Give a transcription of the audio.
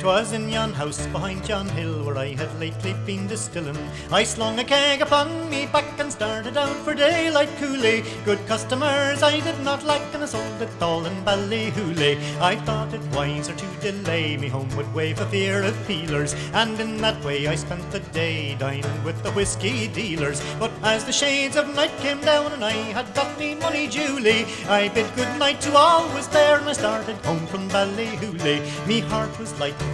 'Twas in yon house behind yon hill where I had lately been distilling. I slung a keg upon me back and started out for daylight coolly. Good customers I did not lack, and I sold it all in Ballyhooly. I thought it wiser to delay me homeward way for fear of peelers, and in that way I spent the day dining with the whiskey dealers. But as the shades of night came down and I had got me money duly, I bid good night to all was there and I started home from Ballyhooly. Me heart was light